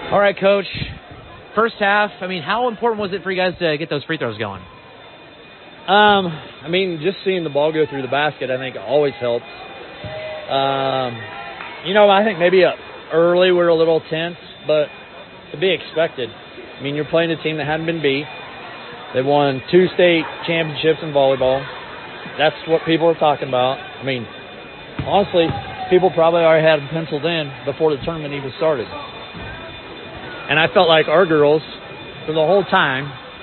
All right, Coach. First half, how important was it for you guys to get those free throws going? Just seeing the ball go through the basket, I think always helps. I think maybe early we're a little tense, but to be expected. You're playing a team that hadn't been beat. They won 2 state championships in volleyball. That's what people are talking about. Honestly, people probably already had them penciled in before the tournament even started. And I felt like our girls, for the whole time,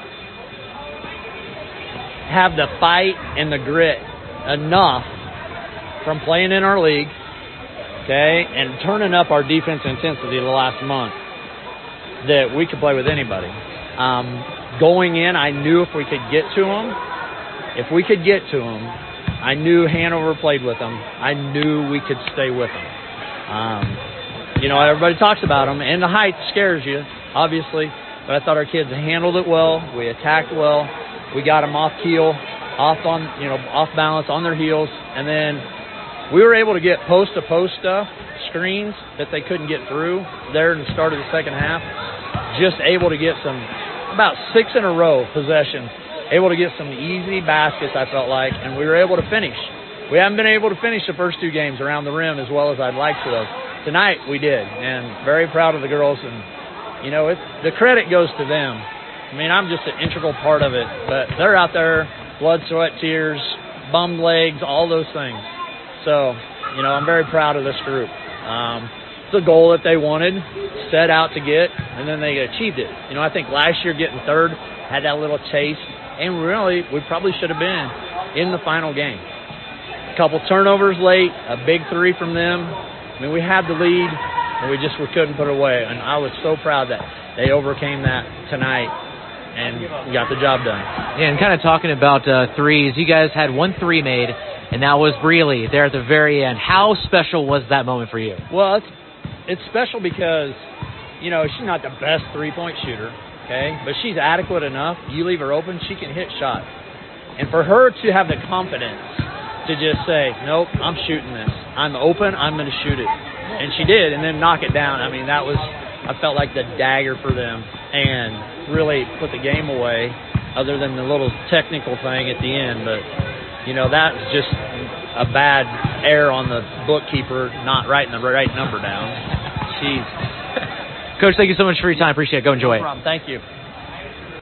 have the fight and the grit enough from playing in our league, okay, and turning up our defense intensity the last month that we could play with anybody. Going in, I knew if we could get to them, I knew Hanover played with them. I knew we could stay with them. Everybody talks about them, and the height scares you, obviously, but I thought our kids handled it well. We attacked well. We got them off keel, off balance, on their heels, and then we were able to get post-to-post stuff, screens that they couldn't get through there in the start of the second half. Just able to get about 6 in a row possessions, able to get some easy baskets, I felt like, and we were able to finish. We haven't been able to finish the first 2 games around the rim as well as I'd like to have. Tonight we did, and very proud of the girls, and, the credit goes to them. I'm just an integral part of it, but they're out there, blood, sweat, tears, bummed legs, all those things. So, I'm very proud of this group. It's a goal that they wanted, set out to get, and then they achieved it. I think last year getting third had that little taste, and really, we probably should have been in the final game. A couple turnovers late, a big 3 from them. We had the lead, and we couldn't put it away. And I was so proud that they overcame that tonight and got the job done. Yeah, and kind of talking about threes, you guys had 1 3 made, and that was Breely there at the very end. How special was that moment for you? Well, it's special because, she's not the best three-point shooter, okay? But she's adequate enough. You leave her open, she can hit shots. And for her to have the confidence to just say, nope, I'm shooting this. I'm open, I'm going to shoot it. And she did, and then knock it down. That was, I felt like the dagger for them and really put the game away other than the little technical thing at the end. But, that was just a bad error on the bookkeeper not writing the right number down. Jeez. Coach, thank you so much for your time. Appreciate it. Go enjoy it. No problem. Thank you.